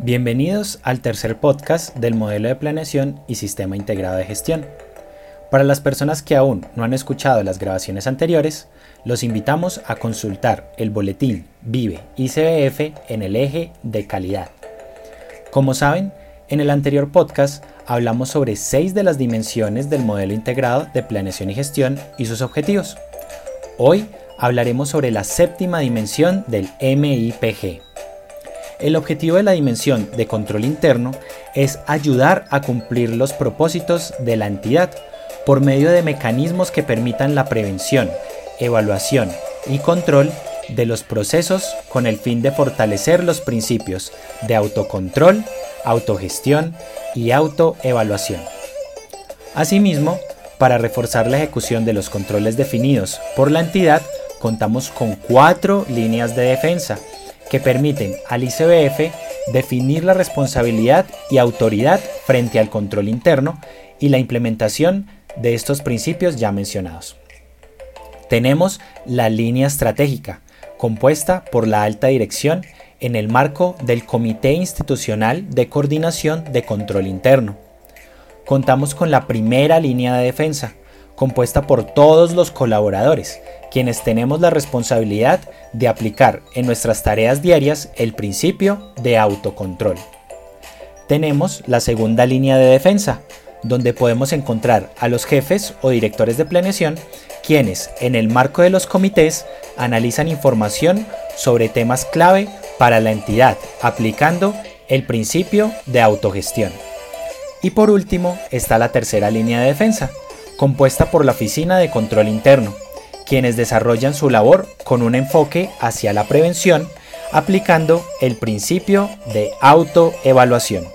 Bienvenidos al tercer podcast del modelo de planeación y sistema integrado de gestión. Para las personas que aún no han escuchado las grabaciones anteriores, los invitamos a consultar el boletín VIVE ICBF en el eje de calidad. Como saben, en el anterior podcast hablamos sobre 6 de las dimensiones del modelo integrado de planeación y gestión y sus objetivos. Hoy hablaremos sobre la séptima dimensión del MIPG. El objetivo de la dimensión de control interno es ayudar a cumplir los propósitos de la entidad por medio de mecanismos que permitan la prevención, evaluación y control de los procesos con el fin de fortalecer los principios de autocontrol, autogestión y autoevaluación. Asimismo, para reforzar la ejecución de los controles definidos por la entidad, contamos con 4 líneas de defensa que permiten al ICBF definir la responsabilidad y autoridad frente al control interno y la implementación de estos principios ya mencionados. Tenemos la línea estratégica, compuesta por la alta dirección en el marco del Comité Institucional de Coordinación de Control Interno. Contamos con la primera línea de defensa, compuesta por todos los colaboradores, quienes tenemos la responsabilidad de aplicar en nuestras tareas diarias el principio de autocontrol. Tenemos la segunda línea de defensa, donde podemos encontrar a los jefes o directores de planeación, quienes en el marco de los comités analizan información sobre temas clave para la entidad, aplicando el principio de autogestión. Y por último está la tercera línea de defensa, compuesta por la Oficina de Control Interno, quienes desarrollan su labor con un enfoque hacia la prevención, aplicando el principio de autoevaluación.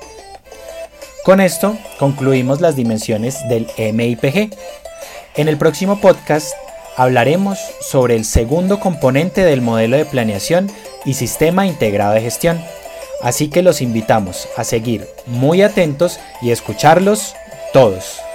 Con esto concluimos las dimensiones del MIPG. En el próximo podcast hablaremos sobre el segundo componente del modelo de planeación y sistema integrado de gestión. Así que los invitamos a seguir muy atentos y escucharlos todos.